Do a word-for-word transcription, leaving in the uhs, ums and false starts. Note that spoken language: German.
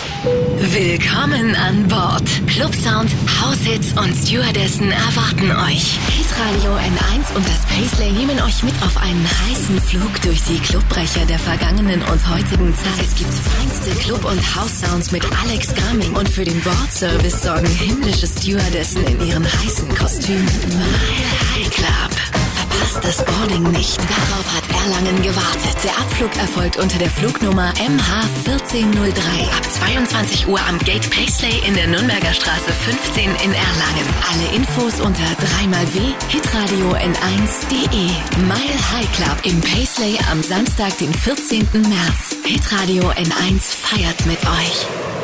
Willkommen an Bord. Clubsound, Haushits und Stewardessen erwarten euch. Hitradio N eins und das Paisley nehmen euch mit auf einen heißen Flug durch die Clubbrecher der vergangenen und heutigen Zeit. Es gibt feinste Club- und House-Sounds mit Alex Gaming und für den Bordservice sorgen himmlische Stewardessen in ihren heißen Kostümen. Mile High Club. Verpasst das Boarding nicht. Darauf hat Erlangen gewartet. Der Abflug erfolgt unter der Flugnummer M H vierzehn null drei. Ab zweiundzwanzig Uhr am Gate Paisley in der Nürnberger Straße fünfzehn in Erlangen. Alle Infos unter drei mal w punkt hitradio n eins punkt de. Mile High Club im Paisley am Samstag, den vierzehnten März. Hitradio N eins feiert mit euch.